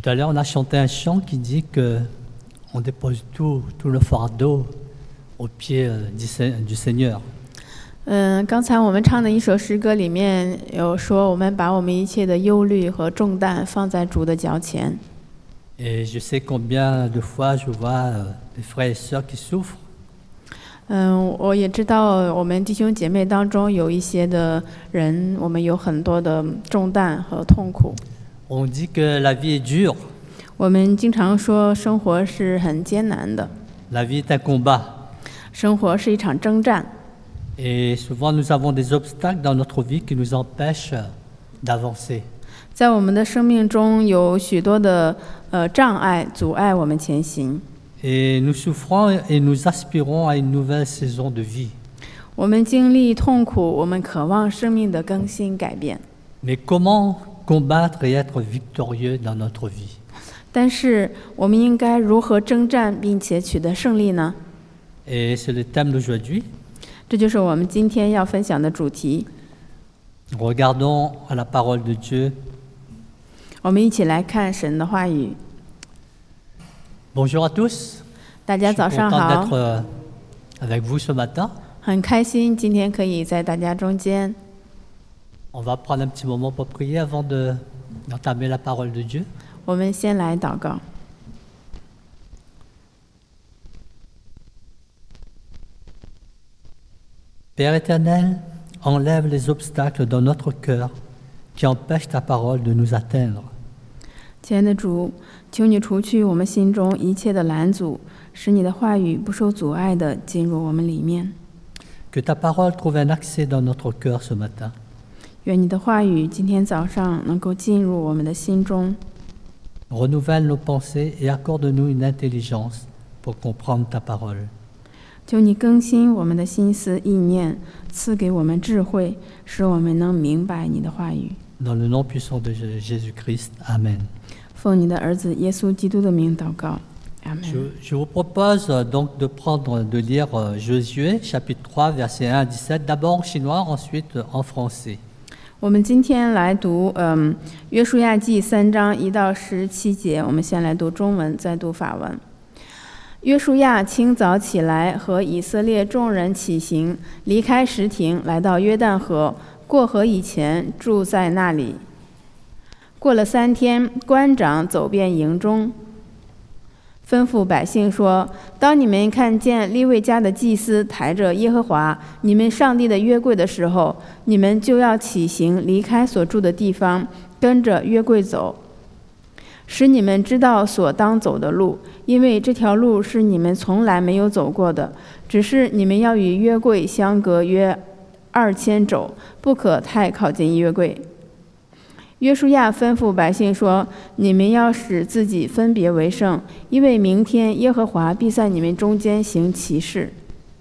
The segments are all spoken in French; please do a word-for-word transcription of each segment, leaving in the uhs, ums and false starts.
Tout à l'heure, on a chanté un chant qui dit que on dépose tout, tout le fardeau au pied du, du Seigneur. 嗯，刚才我们唱的一首诗歌里面有说，我们把我们一切的忧虑和重担放在主的脚前。 Et je sais combien de fois je vois des frères et sœurs qui souffrent. 嗯，我也知道我们弟兄姐妹当中有一些的人，我们有很多的重担和痛苦。 On dit que la vie est dure. 我们经常说生活是很艰难的。 La vie est un combat. 生活是一场征战。 Et souvent, nous avons des obstacles dans notre vie qui nous empêchent d'avancer. 在我们的生命中有许多的呃障碍阻碍我们前行。 Et nous souffrons et nous aspirons à une nouvelle saison de vie. 我们经历痛苦，我们渴望生命的更新改变。 Mais comment combattre et être victorieux dans notre vie? 但是我们应该如何征战并且取得胜利呢？ Et c'est le thème d'aujourd'hui. 这就是我们今天要分享的主题。 Regardons à la parole de Dieu. 我们一起来看神的话语。 Bonjour à tous. 大家早上好。 Je suis content d'être avec vous ce matin. 很开心今天可以在大家中间。 On va prendre un petit moment pour prier avant de d'entamer la parole de Dieu. 我们先来祷告。 Père éternel, enlève les obstacles dans notre cœur qui empêchent ta parole de nous atteindre. 亲爱的主，求你除去我们心中一切的拦阻，使你的话语不受阻碍地进入我们里面。 Que ta parole trouve un accès dans notre cœur ce matin. 愿你的话语今天早上能够进入我们的心中。 Renouvelle nos pensées et accorde-nous une intelligence pour comprendre ta parole. 求你更新我们的心思意念，赐给我们智慧，使我们能明白你的话语。 Dans le nom puissant de Jésus-Christ, Amen. 奉你的儿子耶稣基督的名祷告，阿门。 Je, je vous propose donc de prendre, de lire Josué, chapitre trois, versets un à dix-sept, d'abord en chinois, ensuite en français. 我们今天来读嗯约书亚记三章一到十七节，我们先来读中文，再读法文。约书亚清早起来，和以色列众人起行，离开什亭，来到约旦河，过河以前住在那里。过了三天，官长走遍营中，吩咐百姓说：当你们看见利未家的祭司抬着耶和华你们上帝的约柜的时候，你们就要起行，离开所住的地方，跟着约柜走，使你们知道所当走的路，因为这条路是你们从来没有走过的，只是你们要与约柜相隔约二千肘，不可太靠近约柜。约书亚吩咐百姓说：你们要使自己分别为圣，因为明天耶和华必在你们中间行奇事。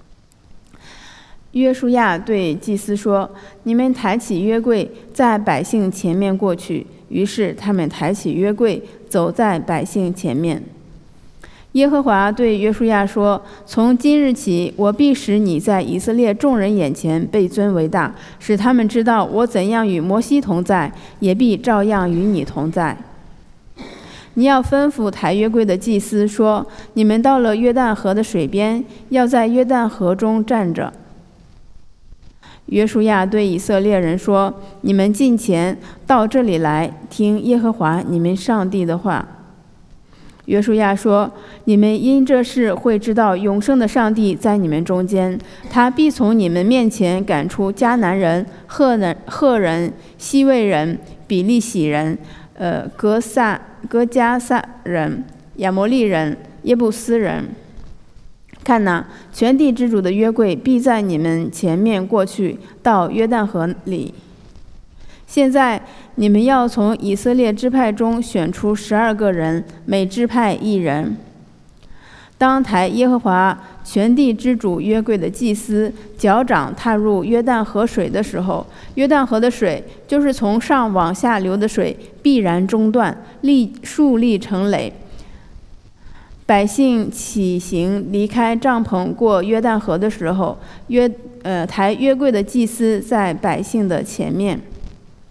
约书亚对祭司说：你们抬起约柜，在百姓前面过去。于是他们抬起约柜，走在百姓前面。耶和华对约书亚说：从今日起，我必使你在以色列众人眼前被尊为大，使他们知道我怎样与摩西同在，也必照样与你同在。你要吩咐抬约柜的祭司说：你们到了约旦河的水边，要在约旦河中站着。约书亚对以色列人说：你们近前到这里来，听耶和华你们上帝的话。约书亚说：你们因这事会知道永生的上帝在你们中间，他必从你们面前赶出迦南人、赫人、赫人、西魏人、比利洗人、呃格撒、格加撒人、亚摩利人、耶布斯人。看哪，全地之主的约柜必在你们前面过去，到约旦河里。现在你们要从以色列支派中选出十二个人，每支派一人。当抬耶和华全地之主约柜的祭司脚掌踏入约旦河水的时候，约旦河的水，就是从上往下流的水，必然中断，立竖立成垒。百姓起行离开帐篷过约旦河的时候，约呃抬约柜的祭司在百姓的前面。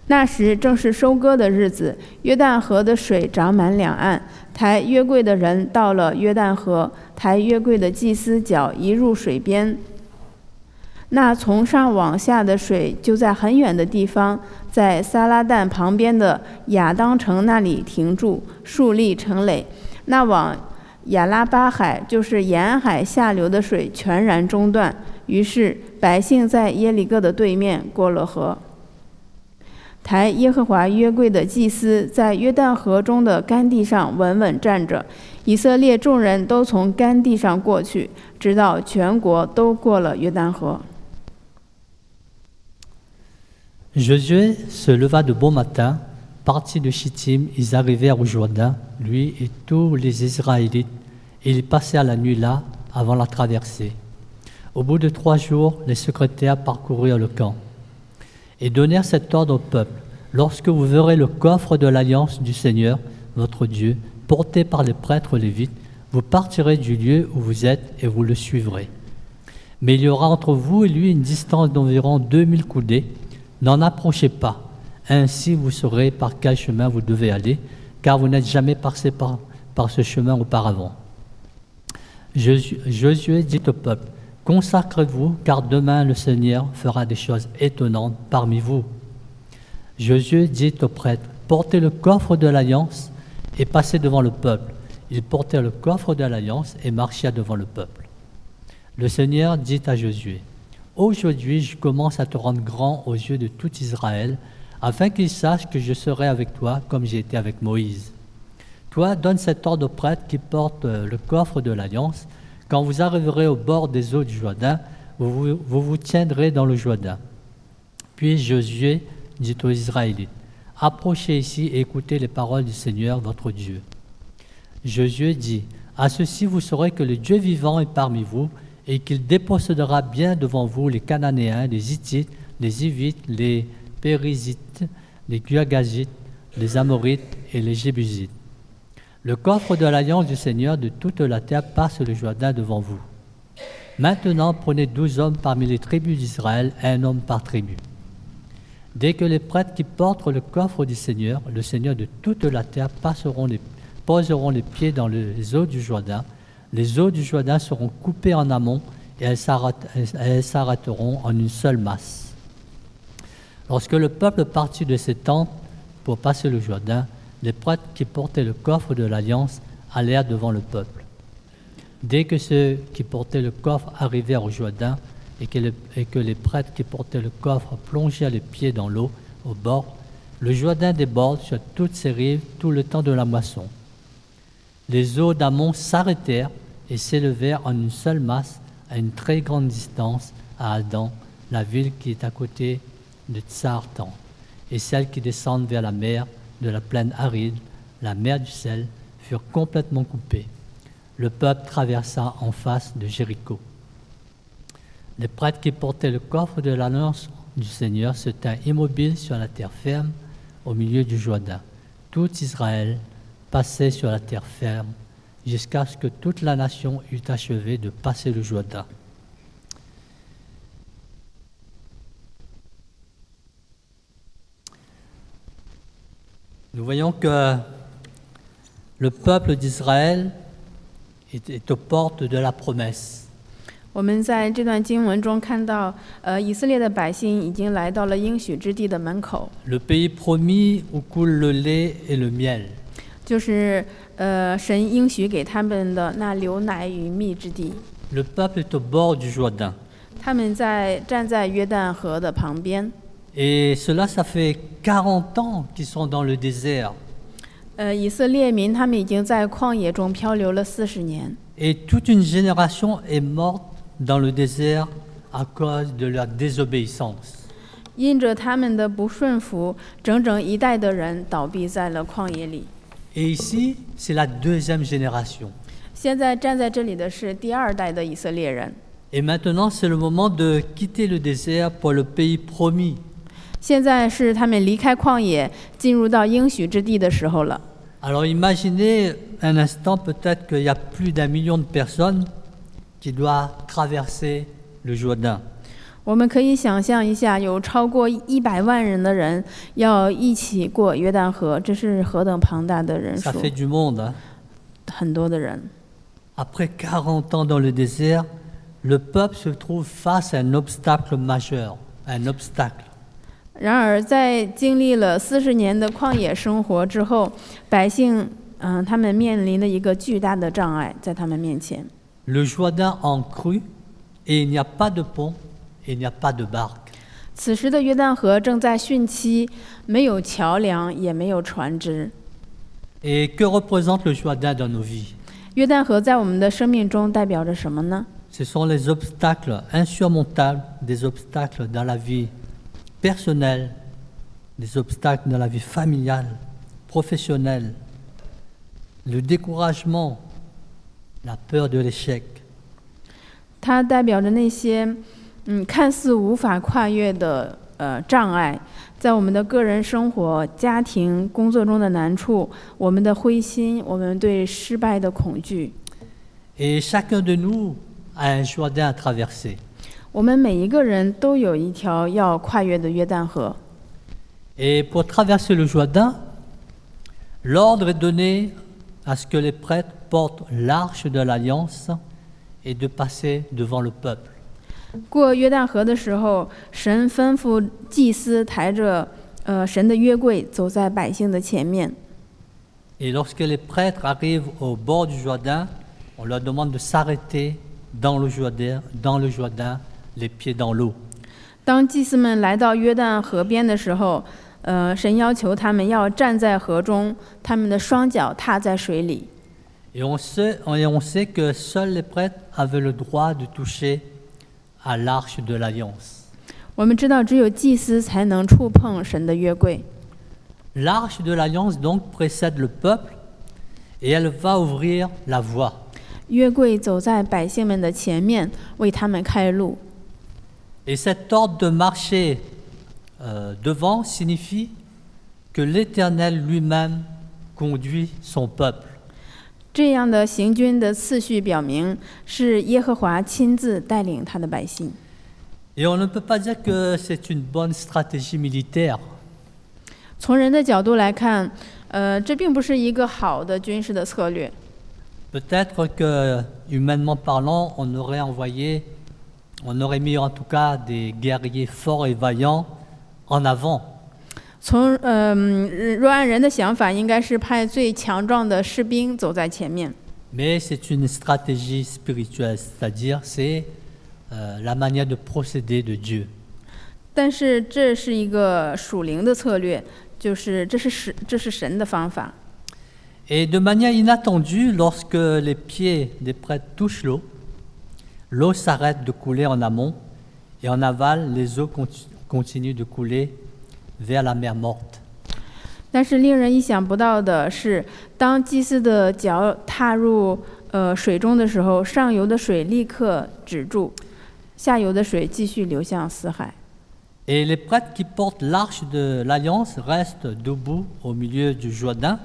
那时正是收割的日子，约旦河的水涨满两岸。抬约柜的人到了约旦河，抬约柜的祭司脚一入水边，那从上往下的水就在很远的地方，在撒拉旦旁边的亚当城那里停住，竖立成垒。那往亚拉巴海，就是沿岸海下流的水全然中断。于是百姓在耶利哥的对面过了河。抬耶和华约柜的祭司在约旦河中的干地上稳稳站着，以色列众人都从干地上过去，直到全国都过了约旦河。 Josué se leva de bon matin, partit de Chittim, ils arrivèrent au Jourdain, lui et tous les Israélites, et ils passèrent la nuit là avant la traversée. Au bout de trois jours, les secrétaires parcoururent le camp et donnèrent cet ordre au peuple. Lorsque vous verrez le coffre de l'alliance du Seigneur, votre Dieu, porté par les prêtres lévites, vous partirez du lieu où vous êtes et vous le suivrez. Mais il y aura entre vous et lui une distance d'environ deux mille coudées. N'en approchez pas. Ainsi vous saurez par quel chemin vous devez aller, car vous n'êtes jamais passé par, par ce chemin auparavant. Josué dit au peuple, consacrez-vous, car demain le Seigneur fera des choses étonnantes parmi vous. Josué dit aux prêtres, portez le coffre de l'alliance et passez devant le peuple. Ils portèrent le coffre de l'alliance et marchèrent devant le peuple. Le Seigneur dit à Josué, aujourd'hui je commence à te rendre grand aux yeux de tout Israël, afin qu'ils sachent que je serai avec toi comme j'ai été avec Moïse. Toi, donne cet ordre aux prêtres qui portent le coffre de l'alliance. Quand vous arriverez au bord des eaux du Jourdain, vous vous, vous vous tiendrez dans le Jourdain. Puis Josué dit aux Israélites, approchez ici et écoutez les paroles du Seigneur votre Dieu. Josué dit, à ceci vous saurez que le Dieu vivant est parmi vous et qu'il dépossédera bien devant vous les Cananéens, les Hittites, les Hivites, les Périzites, les Girgashites, les Amorites et les Jébusites. Le coffre de l'alliance du Seigneur de toute la terre passe le Jourdain devant vous. Maintenant, prenez douze hommes parmi les tribus d'Israël, un homme par tribu. Dès que les prêtres qui portent le coffre du Seigneur, le Seigneur de toute la terre, passeront les, poseront les pieds dans les eaux du Jourdain, les eaux du Jourdain seront coupées en amont et elles, s'arrête, elles s'arrêteront en une seule masse. Lorsque le peuple partit de ses tentes pour passer le Jourdain, les prêtres qui portaient le coffre de l'Alliance allèrent devant le peuple. Dès que ceux qui portaient le coffre arrivèrent au Jourdain et que, le, et que les prêtres qui portaient le coffre plongèrent les pieds dans l'eau au bord, le Jourdain déborde sur toutes ses rives tout le temps de la moisson. Les eaux d'amont s'arrêtèrent et s'élevèrent en une seule masse à une très grande distance à Adam, la ville qui est à côté de Tsartan, et celles qui descendent vers la mer de la plaine aride, la mer du sel, furent complètement coupées. Le peuple traversa en face de Jéricho. Les prêtres qui portaient le coffre de l'alliance du Seigneur se tinrent immobiles sur la terre ferme au milieu du Jourdain. Tout Israël passait sur la terre ferme jusqu'à ce que toute la nation eût achevé de passer le Jourdain. Nous voyons que le peuple d'Israël est, est aux portes de la promesse. 我们在这段经文中看到，呃，以色列的百姓已经来到了应许之地的门口。 Le pays promis où coule le lait et le miel. 就是呃，神应许给他们的那流奶与蜜之地。 Le peuple est au bord du Jourdain. 他们在站在约旦河的旁边。 Et cela, ça fait quarante ans qu'ils sont dans le désert. 呃，以色列民他们已经在旷野中漂流了四十年。 Et toute une génération est morte dans le désert à cause de leur désobéissance. 因着他们的不顺服，整整一代的人倒闭在了旷野里。 Et ici, c'est la deuxième génération. 现在站在这里的是第二代的以色列人。 Et maintenant, c'est le moment de quitter le désert pour le pays promis. 现在是他们离开旷野，进入到应许之地的时候了。 Alors imaginez un instant peut-être qu'il y a plus d'un million de personnes qui doivent traverser le Jourdain. 我们可以想象一下，有超过一百万人的人要一起过约旦河，这是何等庞大的人数 Ça！fait du monde. Hein. 很多的人。 Après quarante ans dans le désert, le peuple se trouve face à un obstacle majeur, un obstacle. 然而，在经历了四十年的旷野生活之后，百姓，嗯，他们面临了一个巨大的障碍在他们面前。 Le Jourdain en crue, et il n'y a pas de pont.Il n'y a pas de barque. 此时的约旦河正在汛期，没有桥梁，也没有船只。 Et que représente le Jourdain dans nos vies? 约旦河在我们的生命中代表着什么呢？ Ce sont les obstacles insurmontables, des obstacles dans la vie personnelle, des obstacles dans la vie familiale, professionnelle, le découragement, la peur de l'échec. 它代表着那些嗯，看似无法跨越的呃障碍，在我们的个人生活、家庭、工作中的难处，我们的灰心，我们对失败的恐惧。 Et chacun de nous a un Jourdain à traverser. 我们每一个人都有一条要跨越的约旦河。 Et pour traverser le Jourdain, l'ordre est donné à ce que les prêtres portent l'arche de l'alliance et de passer devant le peuple. 过约旦河的时候，神吩咐祭司抬着呃神的约柜走在百姓的前面。 Et lorsque les prêtres arrivent au bord du Jourdain, on leur demande de s'arrêter dans le Jourdain, dans le Jourdain, les pieds dans l'eau. 当祭司们来到约旦河边的时候，呃，神要求他们要站在河中，他们的双脚踏在水里。 Et on sait, et on sait que seuls les prêtres avaient le droit de toucher à l'arche de l'alliance. 我们知道，只有祭司才能触碰神的约柜。 L'arche de l'alliance donc précède le peuple et elle va ouvrir la voie. 约柜走在百姓们的前面，为他们开路。 Et cet ordre de marcher euh, devant signifie que l'Éternel lui-même conduit son peuple. 这样的行军的次序表明，是耶和华亲自带领他的百姓。 Et on ne peut pas dire que c'est une bonne stratégie militaire. 从人的角度来看，呃，这并不是一个好的军事的策略。 Peut-être que, humainement parlant, on aurait envoyé, on aurait mis en tout cas des guerriers forts et vaillants en avant. 从呃，若按人的想法，应该是派最强壮的士兵走在前面。 Mais c'est une stratégie spirituelle, c'est-à-dire c'est euh, la manière de procéder de Dieu. 但是这是一个属灵的策略，就是这是神，这是神的方法。 Et de manière inattendue, lorsque les pieds des prêtres touchent l'eau, l'eau s'arrête de couler en amont et en aval, les eaux conti- continuent de couler vers la mer morte. 但是令人意想不到的是，当祭司的脚踏入呃水中的时候，上游的水立刻止住，下游的水继续流向死海。 Et les prêtres qui portent l'arche de l'Alliance restent debout au milieu du Jourdain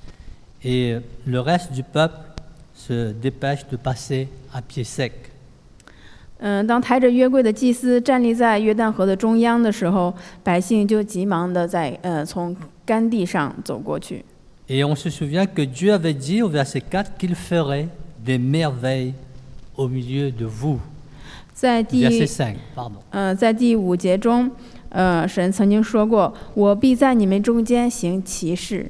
et le reste du peuple se dépêche de passer à pied sec. 嗯，当抬着约柜的祭司站立在约旦河的中央的时候，百姓就急忙的在呃从干地上走过去。 Et on se souvient que Dieu avait dit au verset quatre qu'il ferait des merveilles au milieu de vous. 在第 Verset cinq, pardon. 呃在第五节中，呃神曾经说过：“我必在你们中间行奇事。”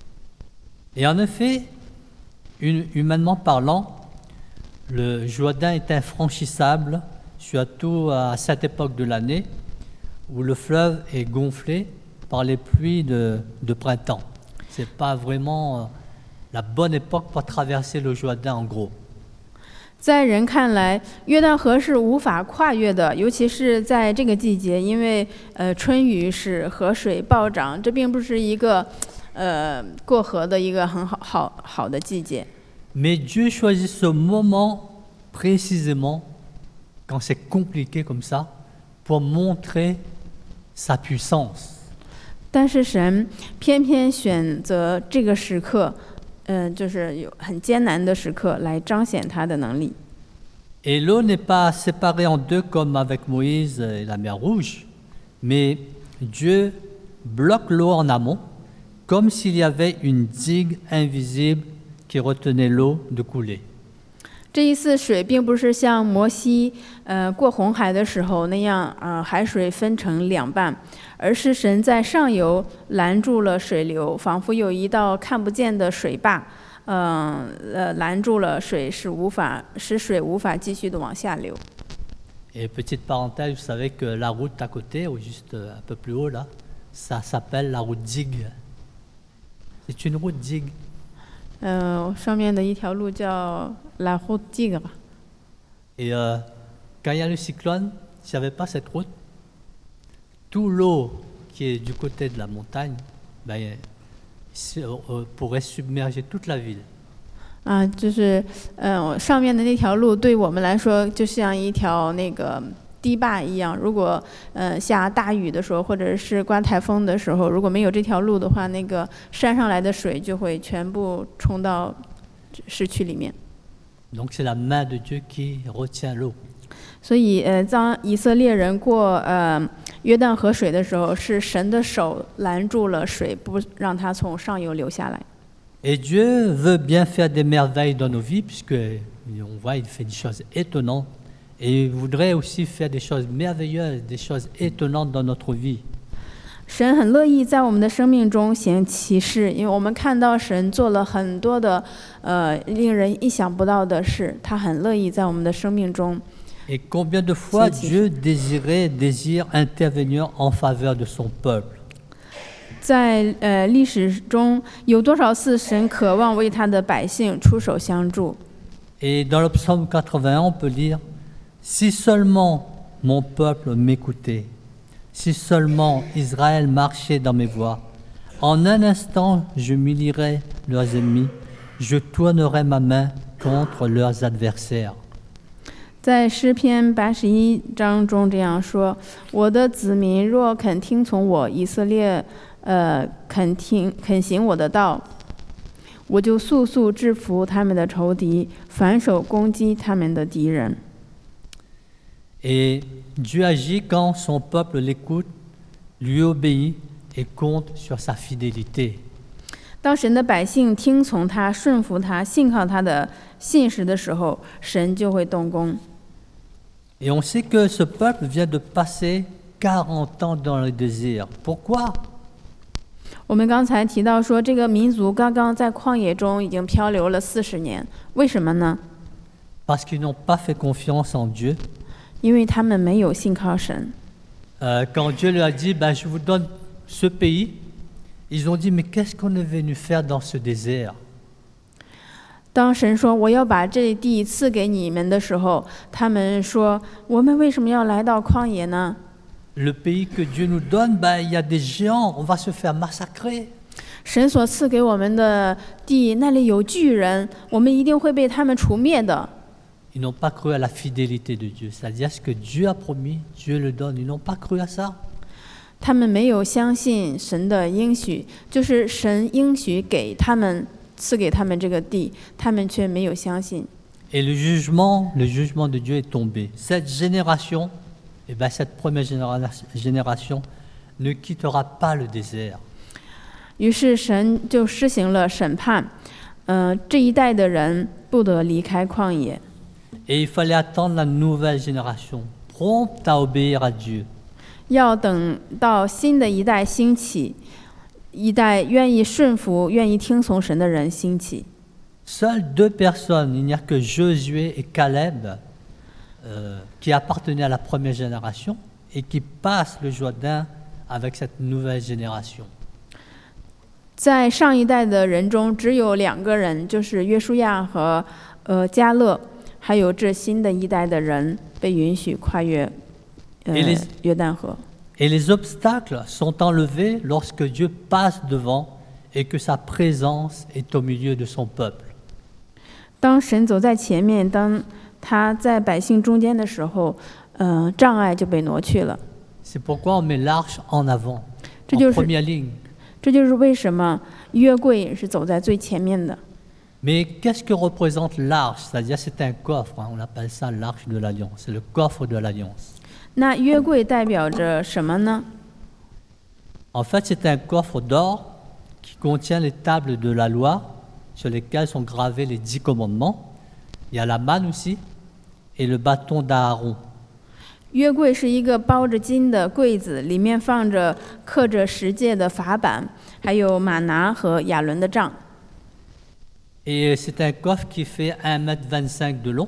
Et en effet, une- humainement parlant, le Jourdain est infranchissable, surtout à cette époque de l'année où le fleuve est gonflé par les pluies de, de printemps. Ce n'est pas vraiment euh, la bonne époque pour traverser le Jourdain en gros. 在人看来，约旦河是无法跨越的，尤其是在这个季节，因为呃春雨使河水暴涨，这并不是一个呃过河的一个很好好好的季节。 Mais Dieu choisit ce moment précisément, quand c'est compliqué comme ça, pour montrer sa puissance. 但是神偏偏选择这个时刻，嗯、就是有很艰难的时刻来彰显他的能力。 Et l'eau n'est pas séparée en deux comme avec Moïse et la mer Rouge, mais Dieu bloque l'eau en amont, comme s'il y avait une digue invisible qui retenait l'eau de couler. 这一次水并不是像摩西呃过红海的时候那样，呃海水分成两半，而是神在上游拦住了水流，仿佛有一道看不见的水坝，呃呃拦住了水，使无法使水无法继续的往下流。 Et petite parenthèse, vous savez que la route d'à côté, ou juste un peu plus haut là, ça s'appelle la route digue. C'est une route digue. 呃，上面的一条路叫 La Route Tigre。 Et euh, quand il y a le cyclone, s'il n'y avait pas cette route, toute l'eau qui est du côté de la montagne ben, euh, pourrait submerger toute la ville. 啊，就是呃上面的那条路对我们来说就像一条那个堤坝一样，如果呃下大雨的时候，或者是刮台风的时候，如果没有这条路的话，那个山上来的水就会全部冲到市区里面。 Donc c'est la main de Dieu qui retient l'eau. 所以呃，当以色列人过呃约旦河水的时候，是神的手拦住了水，不让它从上游流下来。 Et Dieu veut bien faire des merveilles dans nos vies, puisque on voit il fait des choses étonnantes. Et il voudrait aussi faire des choses merveilleuses, des choses étonnantes dans notre vie. 神很乐意在我们的生命中行奇事，因为我们看到神做了很多的呃令人意想不到的事，他很乐意在我们的生命中。 Et combien de fois Dieu désirait, désire intervenir en faveur de son peuple. 在呃历史中有多少次神渴望为他的百姓出手相助？ Et dans le psaume quatre-vingt-un, on peut lire Si seulement mon peuple m'écoutait, si seulement Israël marchait dans mes voies, en un instant je m'humilierais leurs ennemis, je tournerais ma main contre leurs adversaires. 在诗篇八十一章中这样说：“我的子民若肯听从我，以色列。” 呃，肯听肯行我的道，我就速速制服他们的仇敌，反手攻击他们的敌人。 Et Dieu agit quand son peuple l'écoute, lui obéit et compte sur sa fidélité. 当神的百姓听从他、顺服他、信靠他的信实的时候，神就会动工。 Et on sait que ce peuple vient de passer quarante ans dans le désert. Pourquoi? 我们刚才提到说，这个民族刚刚在旷野中已经漂流了四十年，为什么呢？ Parce qu'ils n'ont pas fait confiance en Dieu. 因为他们没有信靠神。 Euh, quand Dieu leur a dit, ben, je vous donne ce pays, ils ont dit, mais qu'est-ce qu'on est venu faire dans ce désert? 当神说我要把这地赐给你们的时候，他们说我们为什么要来到旷野呢？ Le pays que Dieu nous donne, ben, il y a des géants, on va se faire massacrer. 神所赐给我们的地，那里有巨人，我们一定会被他们除灭的。 Ils n'ont pas cru à la fidélité de Dieu, c'est-à-dire ce que Dieu a promis, Dieu le donne. Ils n'ont pas cru à ça. 他们没有相信神的应许，就是神应许给他们赐给他们这个地，他们却没有相信。 Et le jugement, le jugement de Dieu est tombé. Cette génération, eh ben, cette première généra- génération ne quittera pas le désert. 于是神就施行了审判，呃，这一代的人不得离开旷野。 Et il fallait attendre la nouvelle génération, prompte à obéir à Dieu. 要等到新的一代兴起，一代愿意顺服、愿意听从神的人兴起。 Seules deux personnes, il n'y a que Josué et Caleb, euh, qui appartenaient à la première génération et qui passent le Jourdain avec cette nouvelle génération. 在上一代的人中，只有两个人，就是约书亚和呃迦勒，还有这新的一代的人被允许跨越呃 Et les- 约旦河。 Et les obstacles sont enlevés lorsque Dieu passe devant et que sa présence est au milieu de son peuple. 当神走在前面，当他在百姓中间的时候，呃，障碍就被挪去了。 C'est pourquoi on met l'arche en avant, Tu en dis aussi- première ligne. 这就是为什么约柜是走在最前面的。 Mais qu'est-ce que représente l'arche? C'est-à-dire c'est un coffre, hein, on appelle ça l'arche de l'alliance, c'est le coffre de l'alliance. 那约柜代表着什么呢？ En fait, c'est un coffre d'or qui contient les tables de la loi sur lesquelles sont gravés les dix commandements. Il y a la manne aussi et le bâton d'Aaron. 约柜是一个包着金的柜子，里面放着刻着十诫的法版，还有玛拿和亚伦的杖。 Et c'est un coffre qui fait un mètre vingt-cinq de long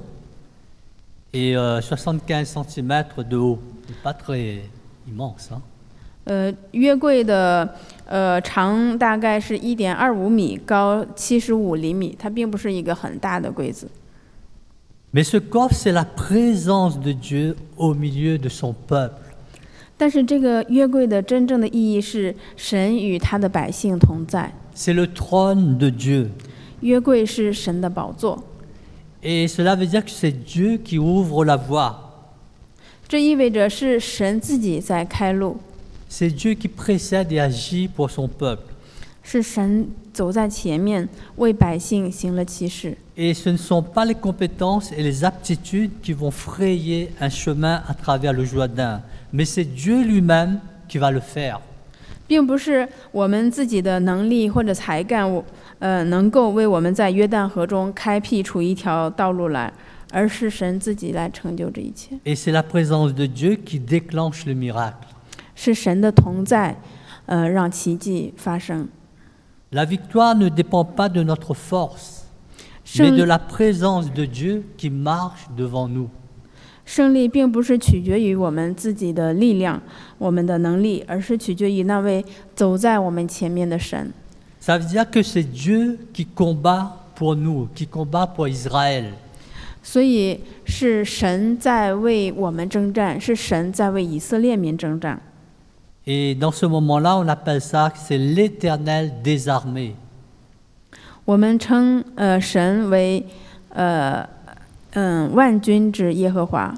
et euh, soixante-quinze centimètres de haut. C'est pas très immense, hein. 呃，约柜的呃长大概是一点二五米，高七十五厘米，它并不是一个很大的柜子。 Mais ce coffre, c'est la présence de Dieu au milieu de son peuple. 但是这个约柜的真正的意义是神与他的百姓同在， C'est le trône de Dieu. 约柜是神的宝座， Et cela veut dire que c'est Dieu qui ouvre la voie. 这意味着是神自己在开路， C'est Dieu qui précède et agit pour son peuple. 是神走在前面为百姓行了奇事。 Et ce ne sont pas les compétences et les aptitudes qui vont frayer un chemin à travers le Jourdain, mais c'est Dieu lui-même qui va le faire. 并不是我们自己的能力或者才干，呃，能够为我们在约旦河中开辟出一条道路来，而是神自己来成就这一切。 Et c'est la présence de Dieu qui déclenche le miracle. 是神的同在，呃，让奇迹发生。 La victoire ne dépend pas de notre force, mais 胜 de la présence de Dieu qui marche devant nous. 胜利并不是取决于我们自己的力量、我们的能力，而是取决于那位走在我们前面的神。 Ça veut dire que c'est Dieu qui combat pour nous, qui combat pour Israël. 所以是神在为我们征战，是神在为以色列民征战。 Et dans ce moment-là, on appelle ça, c'est l'Éternel des armées. 我们称呃神为呃嗯万军之耶和华。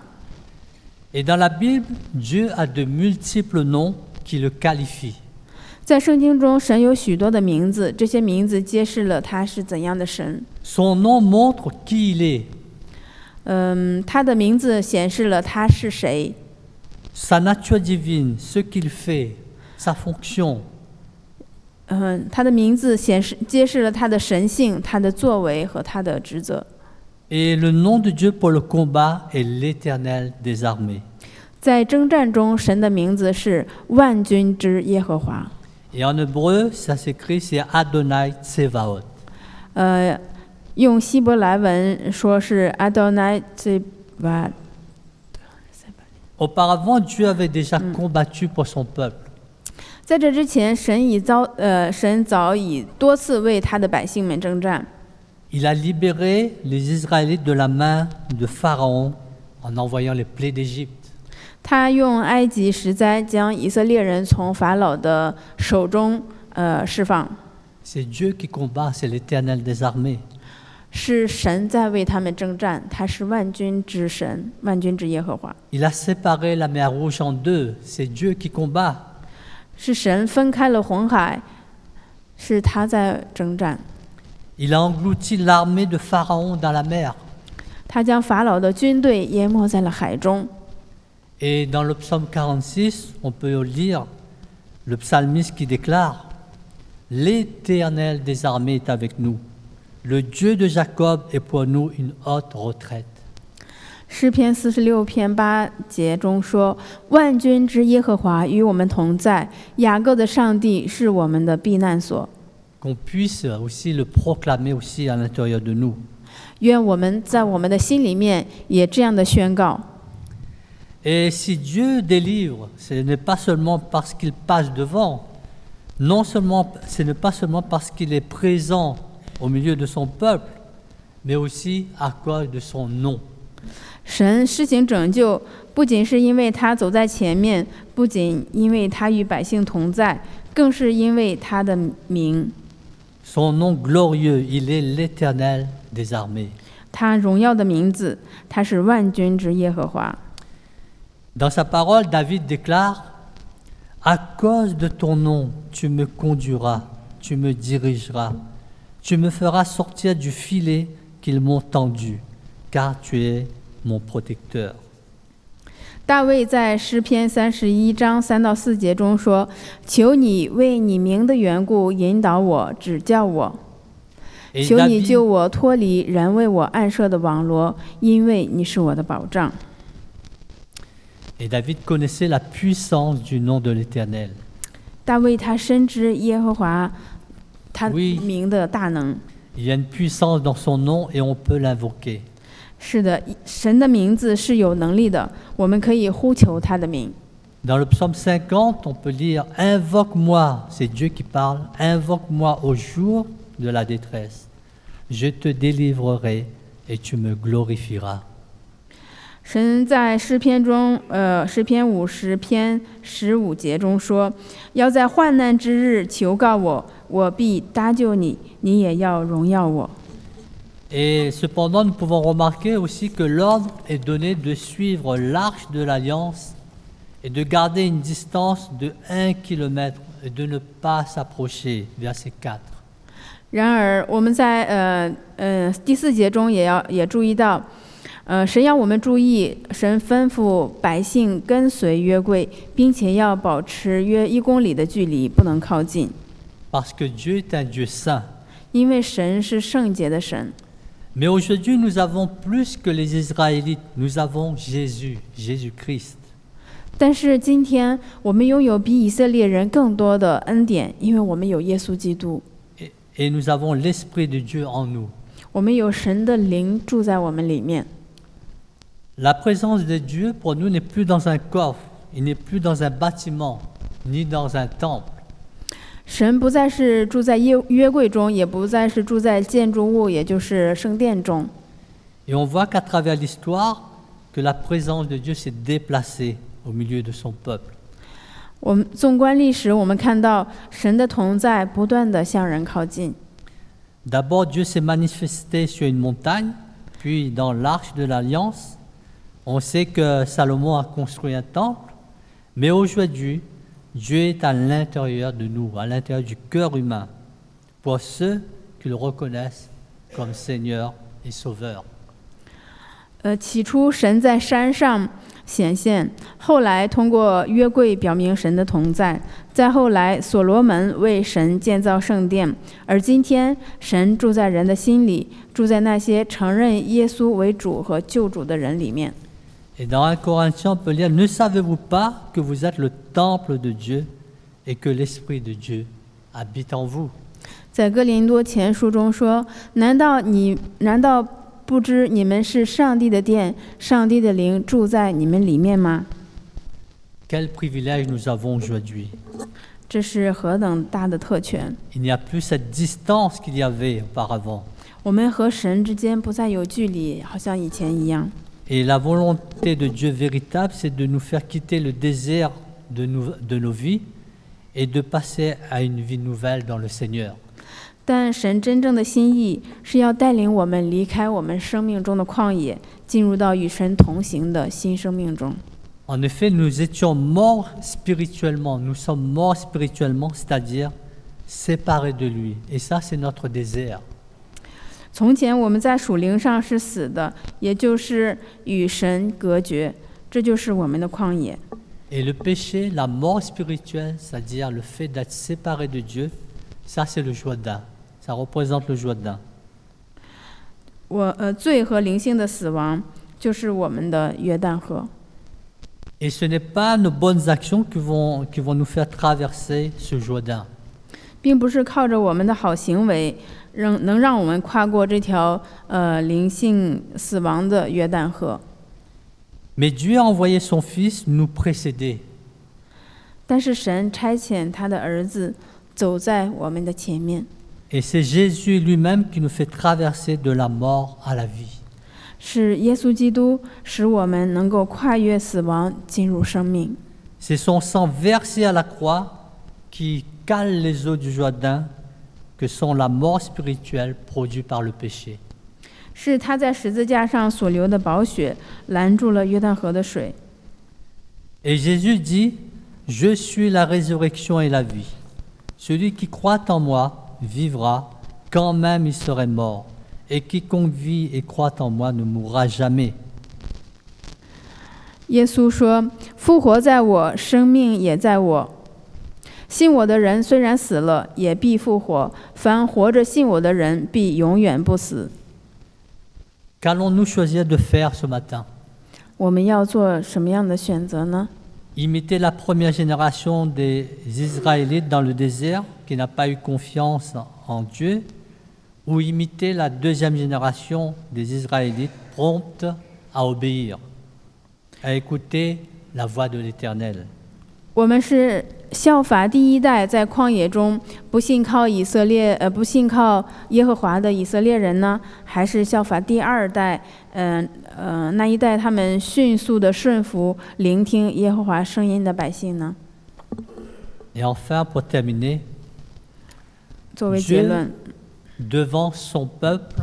Et dans la Bible, Dieu a de multiples noms qui le qualifient. 在圣经中，神有许多的名字，这些名字揭示了他是怎样的神。 Son nom montre qui il est. 嗯，他的名字显示了他是谁。 Sa nature divine, ce qu'il fait, sa fonction. 嗯，他的名字显示揭示了他的神性、他的作为和他的职责。 Et le nom de Dieu pour le combat est l'Éternel des armées. 在征战中，神的名字是万军之耶和华。 Et en hébreu, ça s'écrit, c'est Adonai Tsevaot. 呃，用希伯来文说是 Adonai Tsevaot。 Auparavant, Dieu avait déjà combattu pour son peuple. 在这之前，神已遭呃，神早已多次为他的百姓们征战。 Il a libéré les Israélites de la main de Pharaon en envoyant les plaies d'Égypte. 他用埃及十灾将以色列人从法老的手中呃释放。 C'est Dieu qui combat, c'est l'Éternel des armées. 是神在为他们征战，他是万军之神，万军之耶和华。 Il a séparé la mer Rouge en deux, c'est Dieu qui combat. 是神分开了红海，是他在征战。 Il a englouti l'armée de Pharaon dans la mer. 他将法老的军队淹没在了海中。 Et dans le psaume quarante-six, on peut lire le psalmiste qui déclare « L'Éternel des armées est avec nous. Le Dieu de Jacob est pour nous une haute retraite. » 诗篇四十六篇八节中说：“万军之耶和华与我们同在，雅各的上帝是我们的避难所。” Qu'on puisse aussi le proclamer aussi à l'intérieur de nous. 愿我们在我们的心里面也这样的宣告。 Et si Dieu délivre, ce n'est pas seulement parce qu'il passe devant, non seulement, ce n'est pas seulement parce qu'il est présent au milieu de son peuple, mais aussi à cause de son nom. 神施行拯救，不仅是因为他走在前面，不仅因为他与百姓同在，更是因为他的名。 Son nom glorieux, il est l'Éternel des armées. 他荣耀的名字，他是万军之耶和华。 Dans sa parole, David déclare « À cause de ton nom, tu me conduiras, tu me dirigeras, Tu me feras sortir du filet qu'ils m'ont tendu, car tu es mon protecteur. 大卫在诗篇三十一章三到四节中说：“求你为你名的缘故引导我，指教我。 Et 求你 David, 救我脱离人为我暗设的网罗，因为你是我的保障。” et David connaissait la puissance du nom de l'Éternel. 大卫他深知耶和华他 Oui. 名的大能。 Il y a une puissance dans son nom et on peut l'invoquer. 是的，神的名字是有能力的，我们可以呼求他的名。 Dans le psaume cinquante, on peut lire « Invoque-moi », c'est Dieu qui parle, « Invoque-moi au jour de la détresse. Je te délivrerai et tu me glorifieras. » 神在诗篇中，呃，诗篇五十篇十五节中说：“要在患难之日求告我，我必搭救你，你也要荣耀我。” Et cependant, nous pouvons remarquer aussi que l'ordre est donné de suivre l'arche de l'alliance et de garder une distance de un kilomètre et de ne pas s'approcher. Verset quatre. 然而，我们在呃呃第四节中也要也注意到，呃，神要我们注意，神吩咐百姓跟随约柜，并且要保持约一公里的距离，不能靠近， Parce que Dieu est un Dieu saint. 因为神是圣洁的神。 Mais aujourd'hui, nous avons plus que les Israélites. Nous avons Jésus, Jésus-Christ. 但是今天我们拥有比以色列人更多的恩典，因为我们有耶稣基督， Et, et nous avons l'Esprit de Dieu en nous. 我们有神的灵住在我们里面。 La présence de Dieu pour nous n'est plus dans un coffre, il n'est plus dans un bâtiment, ni dans un temple. 神不再是住在约约柜中，也不再是住在建筑物，也就是圣殿中。 Et on voit qu'à travers l'histoire, que la présence de Dieu s'est déplacée au milieu de son peuple. 我们纵观历史，我们看到神的同在不断地向人靠近。 D'abord, Dieu s'est manifesté sur une montagne, puis dans l'arche de l'Alliance. On sait que Salomon a construit un temple, mais aujourd'hui, Dieu est à l'intérieur de nous, à l'intérieur du cœur humain, pour ceux qui le reconnaissent comme Seigneur et Sauveur. 呃，起初神在山上显现，后来通过约柜表明神的同在，再后来所罗门为神建造圣殿，而今天神住在人的心里，住在那些承认耶稣为主和救主的人里面。 Et dans un Corinthiens, on peut lire « Ne savez-vous pas que vous êtes le temple de Dieu et que l'Esprit de Dieu habite en vous ?» 在哥林多前书中说：“难道你难道不知你们是上帝的殿，上帝的灵住在你们里面吗？” Quel privilège nous avons aujourd'hui. 这是何等大的特权！ Il n'y a plus cette distance qu'il y avait auparavant. 我们和神之间不再有距离，好像以前一样。 Et la volonté de Dieu véritable, c'est de nous faire quitter le désert de, nous, de nos vies et de passer à une vie nouvelle dans le Seigneur. 但神真正的心意是要带领我们离开我们生命中的旷野，进入到与神同行的新生命中。 En effet, nous étions morts spirituellement. Nous sommes morts spirituellement, c'est-à-dire séparés de lui. Et ça, c'est notre désert. 从前我们在属灵上是死的，也就是与神隔绝，这就是我们的旷野。 Et le péché, la mort spirituelle, c'est-à-dire le fait d'être séparé de Dieu, ça, c'est le Jourdain. Ça représente le Jourdain. 我呃，罪和灵性的死亡就是我们的约旦河。 Et ce n'est pas nos bonnes actions qui vont, qui vont nous faire traverser ce Jourdain. 并不是靠着我们的好行为，让能让我们跨过这条呃灵性死亡的约旦河。 Mais Dieu a envoyé son Fils nous précéder. 但是神差遣他的儿子走在我们的前面， Et c'est Jésus lui-même qui nous fait traverser de la mort à la vie. 是耶稣基督使我们能够跨越死亡，进入生命。 C'est son sang versé à la croix qui cale les eaux du Jourdain que sont la mort spirituelle produite par le péché. 是他在十字架上所流的宝血拦住了约旦河的水。 Et Jésus dit, « Je suis la résurrection et la vie. Celui qui croit en moi vivra quand même il serait mort. Et quiconque vit et croit en moi ne mourra jamais. 耶稣说：“复活在我，生命也在我。信我的人虽然死了，也必复活；凡活着信我的人，必永远不死。” Qu'allons-nous choisir de faire ce matin? 我们要做什么样的选择呢？ Imiter la première génération des Israélites dans le désert qui n'a pas eu confiance en Dieu, ou imiter la deuxième génération des Israélites promptes à obéir, à écouter la voix de l'Éternel. 我们是效法第一代在旷野中不信靠以色列呃不信靠耶和华的以色列人呢，还是效法第二代呃呃那一代他们迅速的顺服聆听耶和华声音的百姓呢？ Et enfin, pour terminer, 作为结论， devant son peuple,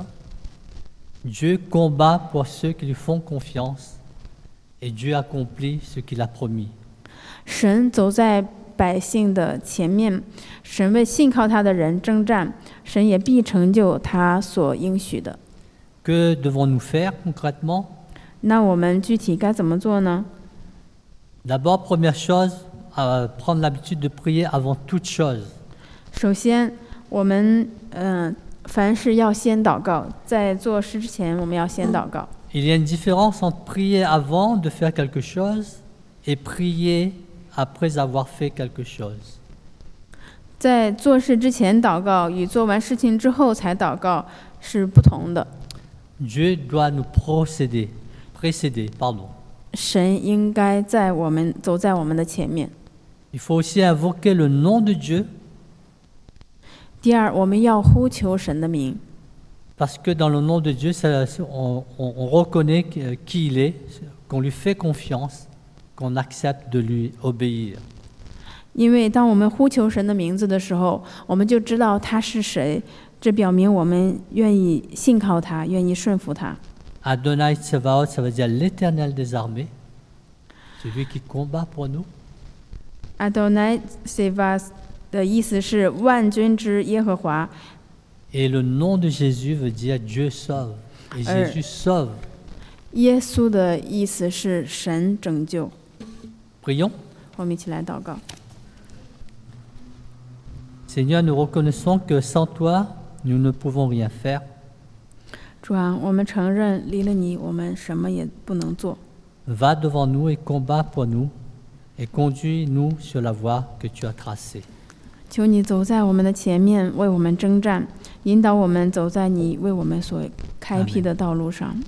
Dieu combat pour ceux qui lui font confiance et Dieu accomplit ce qu'il a promis. 神走在百姓的前面，神为信靠他的人征战，神也必成就他所应许的。 Que devons-nous faire concrètement? 那我们具体该怎么做呢？ D'abord, première chose, euh, prendre l'habitude de prier avant toute chose. 首先，我们嗯、呃，凡事要先祷告，在做事之前，我们要先祷告。 Il y a une différence entre prier avant de faire quelque chose et prier après avoir fait quelque chose. 在做事之前祷告与做完事情之后才祷告是不同的。 Dieu doit nous procéder, précéder, pardon. 神应该在我们走在我们的前面。 Il faut aussi invoquer le nom de Dieu. 第二，我们要呼求神的名， Parce que dans le nom de Dieu, ça, on, on, on reconnaît qui il est, qu'on lui fait confiance, qu'on accepte de lui obéir. 因为当我们呼求神的名字的时候，我们就知道他是谁，这表明我们愿意信靠他，愿意顺服他。 Adonai Tsevaot, ça veut dire l'Éternel des armées, celui qui combat pour nous. Adonai Sevas 的意思是万军之耶和华， Et le nom de Jésus veut dire Dieu sauve. Et Euh. Jésus sauve. 耶稣的意思是神拯救。 Prions. 我们一起来祷告。 Seigneur, nous reconnaissons que sans toi, nous ne pouvons rien faire. 主啊，我们承认离了你，我们什么也不能做。 Va devant nous et combat pour nous et conduis-nous sur la voie que tu as tracée. 求你走在我们的前面，为我们征战，引导我们走在你为我们所开辟的道路上。